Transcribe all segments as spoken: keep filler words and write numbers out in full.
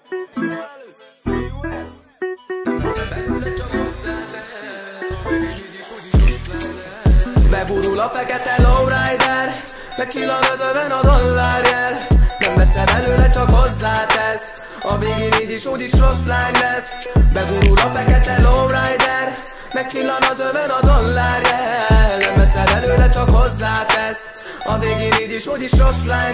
Begurul a fekete lowrider, megcsillan az öven a dollárjel. Nem veszed előle, csak hozzátesz, a végén így is úgyis rossz lány lesz. Begurul a fekete lowrider, megcsillan az öven a dollárjel. Nem veszed előle, csak hozzátesz, a végén így is úgyis rossz lány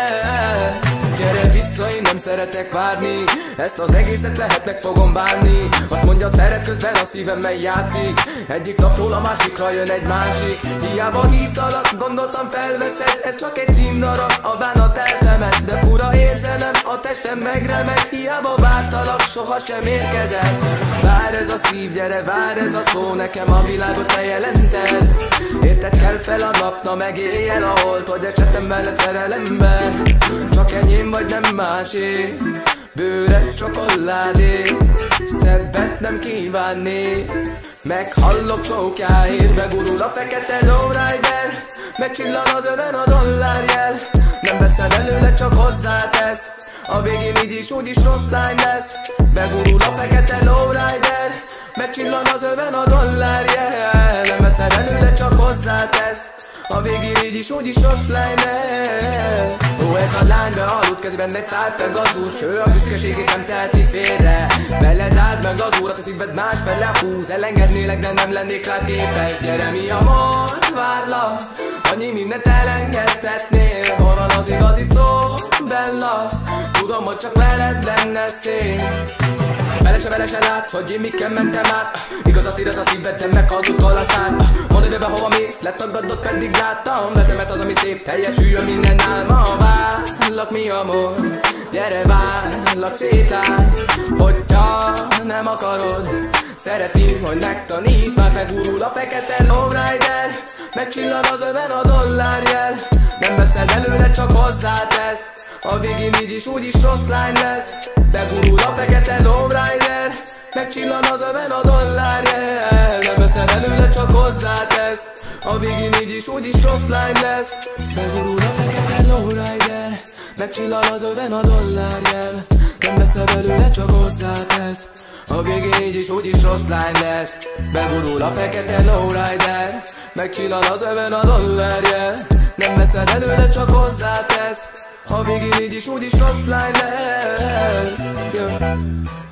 lesz. Gyere vissza, én nem szeretek várni, ezt az egészet lehet meg fogom bánni. Azt mondja szeret, közben a szívemmel játszik, egyik napról a másikra jön egy másik. Hiába hívtalak, gondoltam felveszed, ez csak egy címdarab, a bánat eltemet. De fura érzelem, a testem megremeg, hiába vártalak, sohasem érkezel. Vár ez a szív, gyere, vár ez a szó, nekem a világot te jelented. Érted, kell fel a nap, na megéljen a holt, hogy esetem veled szerelembe. Csak enyém vagy nem másé, bőre csokoládé, szebbet nem kívánni. Meghallok csókjáért, begurul a fekete lowrider, megcsillan az öven a dollárjel. Nem veszed előle, csak hozzátesz, a végén így is úgyis rossz lány lesz. Begurul a fekete lowrider, megcsillan az öven a dollárjel. Nem veszed előle, csak hozzátesz, a végén így is úgyis rossz lány lesz. Ó, ez a lány bealudt, kezében egy szál Pegazus, ő a büszkeségét nem teheti félre. Veled állt meg az úrat, a szíved másfele húz. Elengednélek, de nem lennék rá képes. Gyere, mi amor, várlak, annyi mindent elengedhetnél. Hol van az igazi szó, Bella? Tudom, hogy csak veled lenne szép. Vele se, vele se látsz, hogy én miken mentem át. Igazat ír ez a szíved, de meghazudtol a szád. Mondd, hogy be hova mész, letagadott, pedig láttam. Vetemet az, ami szép, teljesüljön minden álma. Várlak, mi amor, gyere, várlak, szép lány. Hogyha nem akarod, szeretném, hogy megtanít. Már megurul a fekete lowrider, megcsillan az öven a dollárjel. Nem veszed előle, csak hozzátesz, a végén így is úgyis rossz lány lesz. Begurul a fekete lowrider, megcsillan az öven a dollárjel. Nem veszed előle, csak hozzátesz, a végén így is úgyis rossz lány lesz. Begurul a fekete lowrider, megcsillan az öven a dollárjel. Nem veszed előle, csak hozzátesz, a végén így is úgyis rossz lány lesz. Begurul a fekete lowrider, megcsillan az öven a dollárjel. Nem veszed előle, csak hozzátesz, a végén így is úgyis rossz lány lesz. Yeah.